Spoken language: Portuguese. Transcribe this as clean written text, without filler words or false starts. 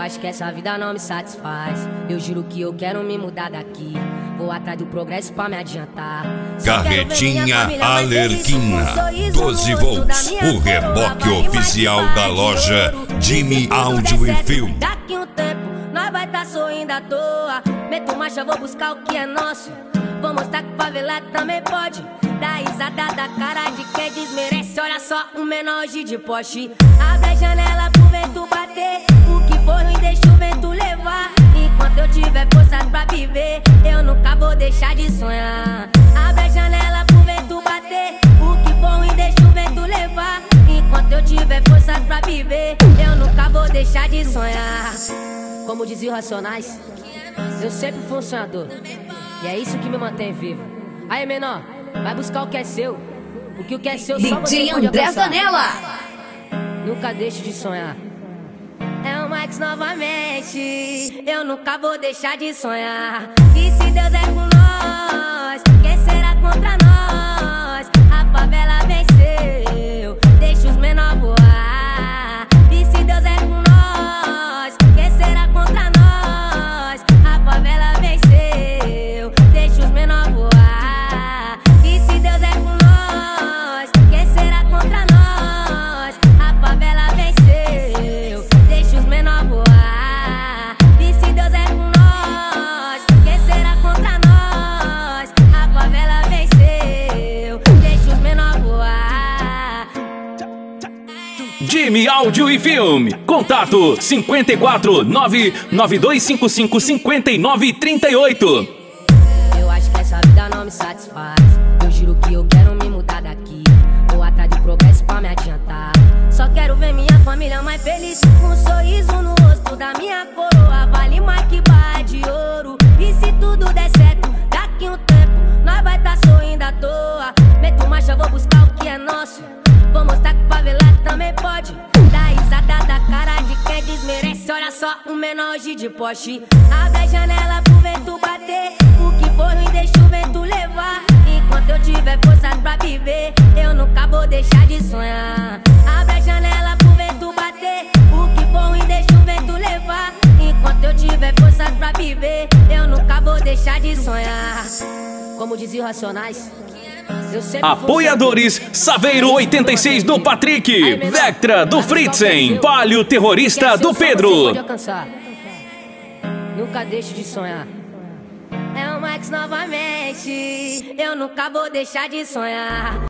acho que essa vida não me satisfaz. Eu juro que eu quero me mudar daqui. Vou atrás do progresso pra me adiantar. Carretinha Alerquina 12 volts, o reboque oficial da loja Jimmy Áudio e Filme. Daqui um tempo nós vai tá sorrindo à toa. Meto marcha, vou buscar o que é nosso. Vou mostrar que favelado também pode. Dá risada da cara de quem desmerece. Olha só, um menor hoje de Porsche. Abre a janela pro vento bater. O que for ruim deixa o vento levar. Enquanto eu tiver forças pra viver, eu nunca vou deixar de sonhar. Abre a janela pro vento bater. O que for ruim deixa o vento levar. Enquanto eu tiver forças pra viver, eu nunca vou deixar de sonhar. Como dizia o Racionais, eu sempre fui um sonhador. E é isso que me mantém vivo. Aí, menor, vai buscar o que é seu. Porque o que é seu só você pode André alcançar. Zanella. Nunca deixe de sonhar. É o Max novamente. Eu nunca vou deixar de sonhar. E se Deus é com nós, quem será contra nós? A favela venceu, deixa os menores voar. E se Deus é com nós, quem será contra nós? A favela venceu, deixa os menores voar. E se Deus é com nós, quem será contra nós? A favela venceu, deixa os menores voar. E se Deus é com nós, quem será contra nós? A favela venceu, deixa os menores voar. Jimmy Áudio e Filme. Contato 54 99255 5938. Eu acho que essa vida não me satisfaz. Eu juro que eu quero me mudar daqui. Vou atrás de progresso pra me adiantar. Só quero ver minha família mais feliz, com um sorriso no rosto da minha coroa. Vale mais que barra de ouro. E se tudo der certo, daqui um tempo nós vai tá sorrindo à toa. Meto marcha, vou buscar o que é nosso. Vou mostrar que favelado também pode. Dá risada da cara de quem desmerece. Olha só, um menor hoje de Porsche. Abre a janela pro vento bater. O que for ruim deixa o vento levar. Enquanto eu tiver forças pra viver, eu nunca vou deixar de sonhar. Abre a janela pro vento bater. O que for ruim deixa o vento levar. Enquanto eu tiver forças pra viver, eu nunca vou deixar de sonhar. Como dizia o Racionais, eu sempre Apoiadores: Saveiro 86 do Patrick, Vectra do Fritzen, Palio Terrorista do Pedro. Nunca deixe de sonhar. É o Max novamente. Eu nunca vou deixar de sonhar.